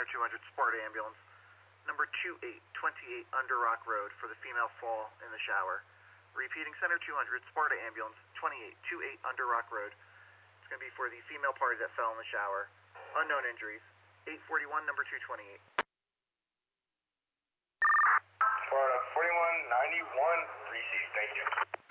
Center 200 Sparta Ambulance, number 2828 Under Rock Road for the female fall in the shower. Repeating, Center 200 Sparta Ambulance, 2828 Under Rock Road. It's going to be for the female party that fell in the shower. Unknown injuries. 841, number 228. Sparta 4191, receive, thank you.